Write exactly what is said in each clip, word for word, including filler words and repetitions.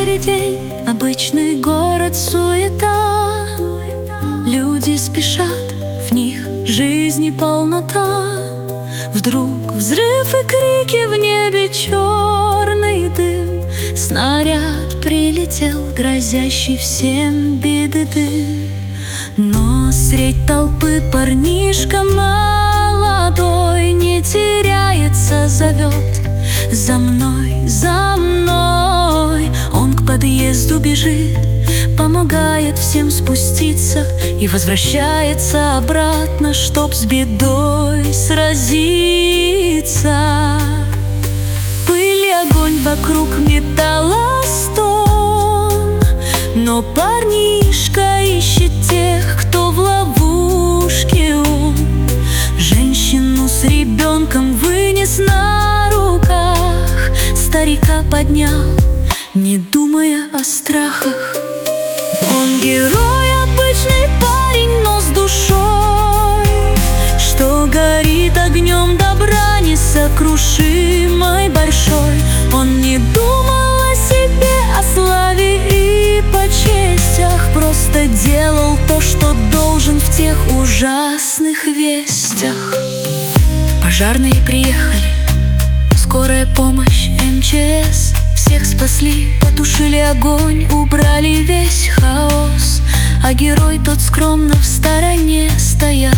серый день, обычный город, суета. Люди спешат, в них жизни полнота. Вдруг взрыв и крики, в небе черный дым. Снаряд прилетел, грозящий всем беды дым. Но средь толпы парнишка молодой не теряется, зовет: за мной, за мной. Он к подъезду бежит, помогает всем спуститься и возвращается обратно, чтоб с бедой сразиться. Пыль и огонь вокруг, металлостон, но парнишка ищет тех, кто в ловушке он. Женщину с ребенком вынес на руках, старика поднял, не думая о страхах. Он герой, обычный парень, но с душой, что горит огнем добра несокрушимой большой. Он не думал о себе, о славе и почестях, просто делал то, что должен в тех ужасных вестях. Пожарные приехали, скорая помощь, эм че эс. Всех спасли, потушили огонь, убрали весь хаос. А герой тот скромно в стороне стоял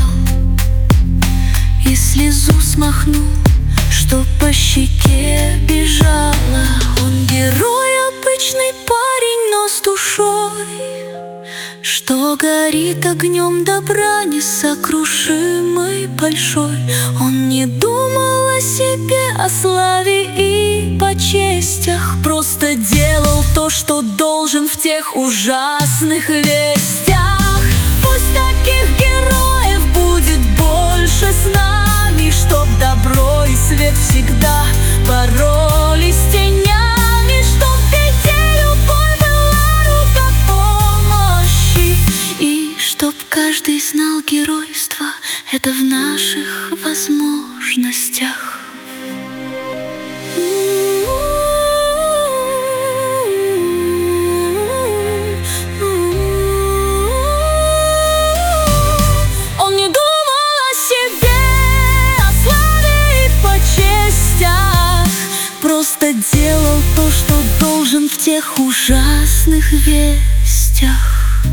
и слезу смахнул, что по щеке бежала. Он герой, обычный парень, но с душой, что горит огнем добра несокрушимой большой. Он не думал о себе, о славе и почестях, просто делал то, что должен в тех ужасных вестях. Пусть таких героев будет больше с нами, чтоб добро и свет всегда боролись с тенями, чтоб в беде любой была рука помощи, и чтоб каждый знал, геройство — это в наших возможностях. Он не думал о себе, о славе и почестях, просто делал то, что должен в тех ужасных вестях.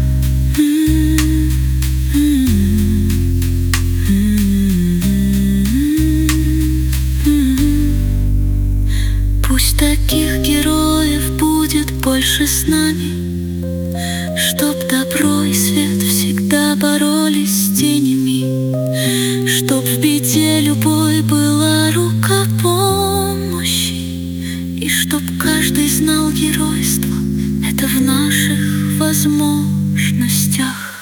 Пусть таких героев будет больше с нами, чтоб добро и свет всегда боролись с тенями, чтоб в беде любой была рука помощи, и чтоб каждый знал, геройство — это в наших возможностях.